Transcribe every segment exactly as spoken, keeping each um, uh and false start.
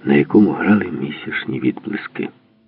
на якому грали місячні відблиски.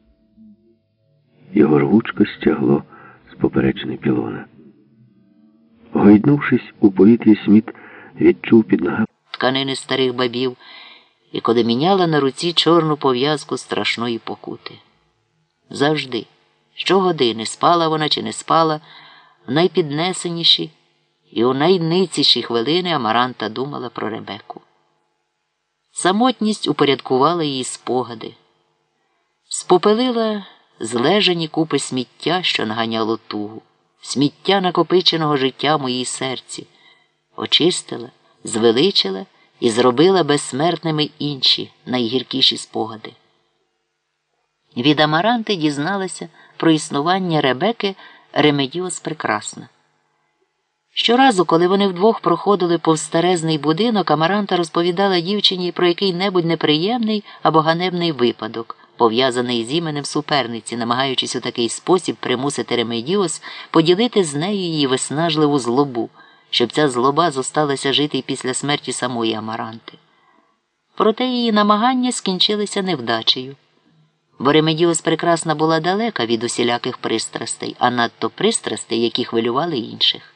Його рвучко стягло з поперечини пілона. Гойднувшись у повітрі, Сміт відчув під ногами тканини старих бабів і коли міняла на руці чорну пов'язку страшної покути. Завжди, щогодини, спала вона чи не спала, в найпіднесеніші і у найниціші хвилини Амаранта думала про Ребеку. Самотність упорядкувала її спогади, спопелила злежані купи сміття, що наганяло тугу, сміття накопиченого життя в моїй серці, очистила, звеличила і зробила безсмертними інші, найгіркіші спогади. Від Амаранти дізналася про існування Ребеки Ремедіос Прекрасна. Щоразу, коли вони вдвох проходили повз старезний будинок, Амаранта розповідала дівчині про який-небудь неприємний або ганебний випадок, пов'язаний з іменем суперниці, намагаючись у такий спосіб примусити Ремедіос поділити з нею її виснажливу злобу, щоб ця злоба зосталася жити й після смерті самої Амаранти. Проте її намагання скінчилися невдачею. Бо Ремедіос Прекрасна була далека від усіляких пристрастей, а надто пристрастей, які хвилювали інших.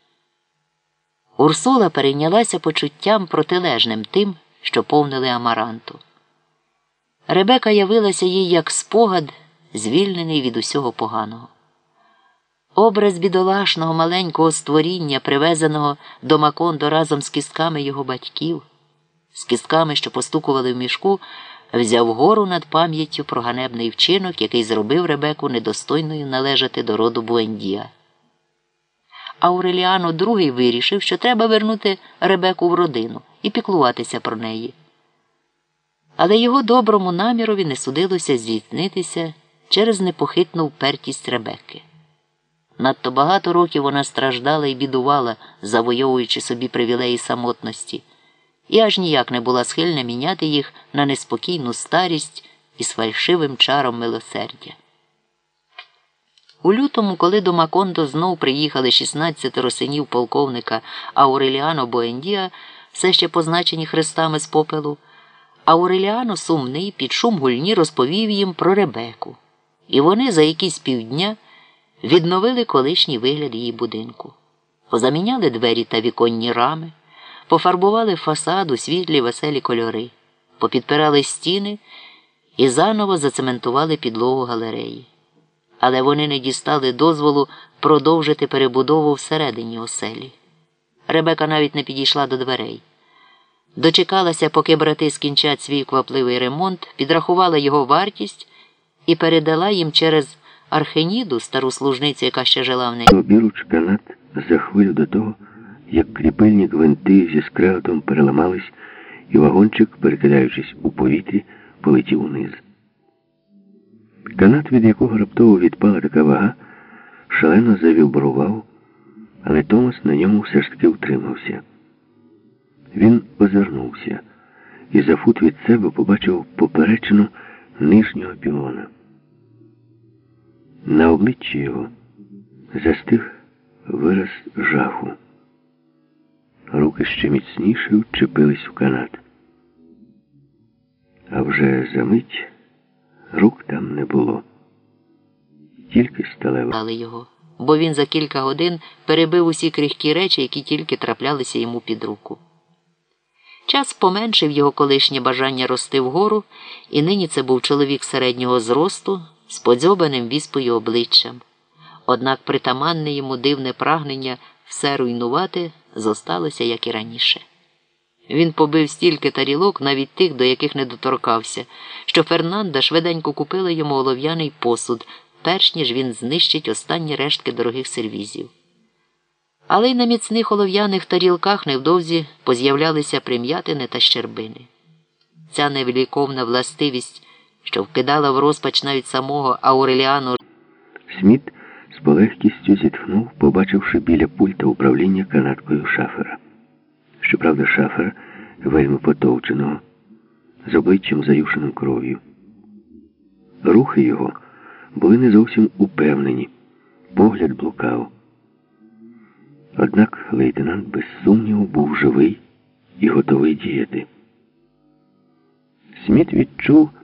Урсула перейнялася почуттям протилежним тим, що повнили Амаранту. Ребека явилася їй як спогад, звільнений від усього поганого. Образ бідолашного маленького створіння, привезеного до Макондо разом з кістками його батьків, з кістками, що постукували в мішку, взяв гору над пам'яттю про ганебний вчинок, який зробив Ребеку недостойною належати до роду Буендія. Ауреліано другий вирішив, що треба вернути Ребеку в родину і піклуватися про неї. Але його доброму намірові не судилося здійснитися через непохитну впертість Ребекки. Надто багато років вона страждала і бідувала, завойовуючи собі привілеї самотності, і аж ніяк не була схильна міняти їх на неспокійну старість із фальшивим чаром милосердя. У лютому, коли до Макондо знов приїхали шістнадцятеро синів полковника Ауреліано Буендія, все ще позначені хрестами з попелу, Ауреліано сумний під шум гульні розповів їм про Ребеку, і вони за якісь півдня відновили колишній вигляд її будинку. Позаміняли двері та віконні рами, пофарбували фасад у світлі веселі кольори, попідпирали стіни і заново зацементували підлогу галереї. Але вони не дістали дозволу продовжити перебудову всередині оселі. Ребека навіть не підійшла до дверей. Дочекалася, поки брати скінчать свій квапливий ремонт, підрахувала його вартість і передала їм через Археніду, стару служницю, яка ще жила в неї. Обіруч канат за хвилю до того, як кріпильні гвинти зі скреготом переламались, і вагончик, перекидаючись у повітрі, полетів униз. Канат, від якого раптово відпала така вага, шалено завібрував, але Томас на ньому все ж таки втримався. Він озирнувся і за фут від себе побачив поперечину нижнього пілона. На обличчі його застиг вираз жаху. Руки ще міцніше вчепились в канат. А вже за мить рук там не було. Тільки сталева. Його, бо він за кілька годин перебив усі крихкі речі, які тільки траплялися йому під руку. Час поменшив його колишнє бажання рости вгору, і нині це був чоловік середнього зросту з подзьобаним віспою обличчям. Однак притаманне йому дивне прагнення все руйнувати зосталося, як і раніше. Він побив стільки тарілок, навіть тих, до яких не доторкався, що Фернанда швиденько купила йому олов'яний посуд, перш ніж він знищить останні рештки дорогих сервізів. Але й на міцних олов'яних тарілках невдовзі поз'являлися прим'ятини та щербини. Ця невліковна властивість, що вкидала в розпач навіть самого Ауреліано. Сміт з полегкістю зітхнув, побачивши біля пульта управління канаткою шафера. Щоправда, шафера вельми потовченого, з обличчям заюшеним кров'ю. Рухи його були не зовсім упевнені, погляд блукав. Однак лейтенант без сумніву був живий і готовий діяти. Сміт відчув,